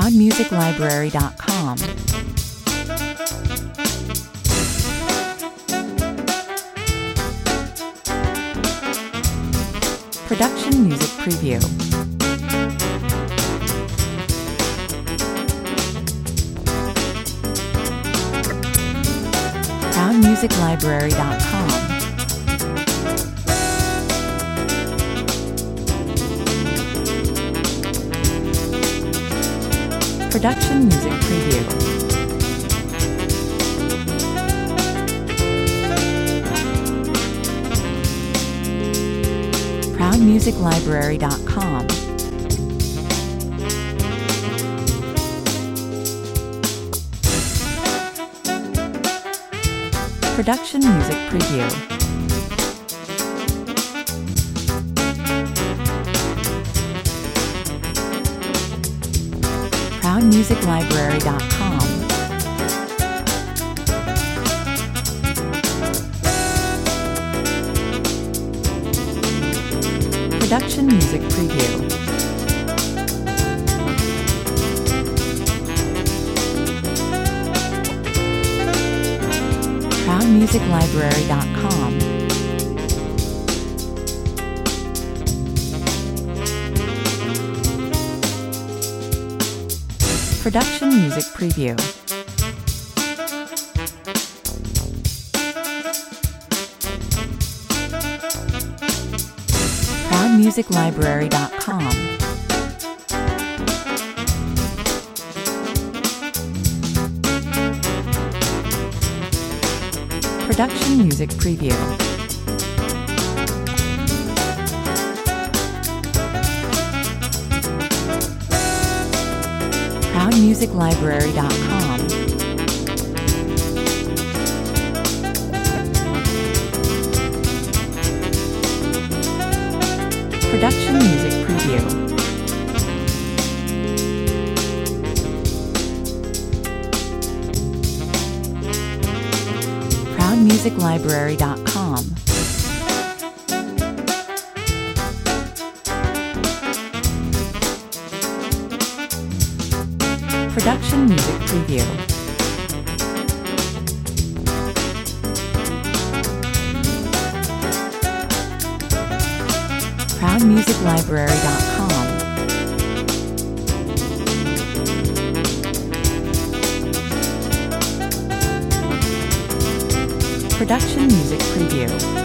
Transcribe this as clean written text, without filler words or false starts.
ProudMusicLibrary.com. Production Music Preview. ProudMusicLibrary.com. Production Music Preview. ProudMusicLibrary.com. Production Music Preview. ProudMusicLibrary.com. Production Music Preview. ProudMusicLibrary.com. Production Music Preview. ProudMusicLibrary.com. Production Music Preview. ProudMusicLibrary.com. Production Music Preview. ProudMusicLibrary.com. Production Music Preview. ProudMusicLibrary.com. Production Music Preview.